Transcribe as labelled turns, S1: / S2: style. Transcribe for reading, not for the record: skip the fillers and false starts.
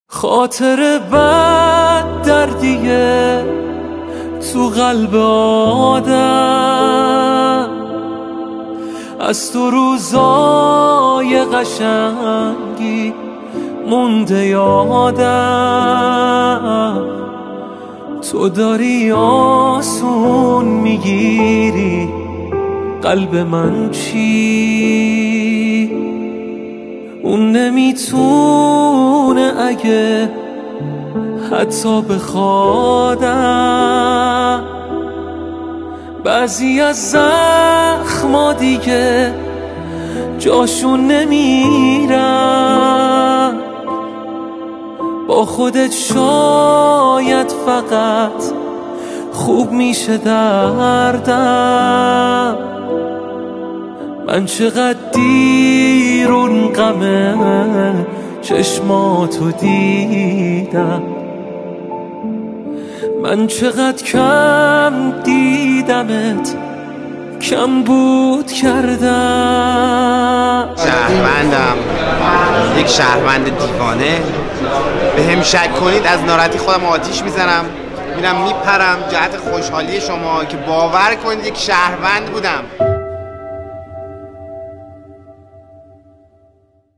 S1: خاطر بد دردیه تو قلب آدم، از تو روزای قشنگی مونده یادم. تو داری آسون میگیری قلب من چی؟ اون نمیتونه اگه حتی بخوادم. بعضی از زخما دیگه جاشون نمیرم، با خودت شاید فقط خوب میشه دردم. من چقدر دیر اون غم چشماتو دیدم، من چقدر کم دیدمت، کم بود کردم.
S2: شهروندم، یک شهروند دیوانه. به هم شک کنید از ناراحتی خودم آتیش میزنم، میرم میپرم جهت خوشحالی شما که باور کنید یک شهروند بودم.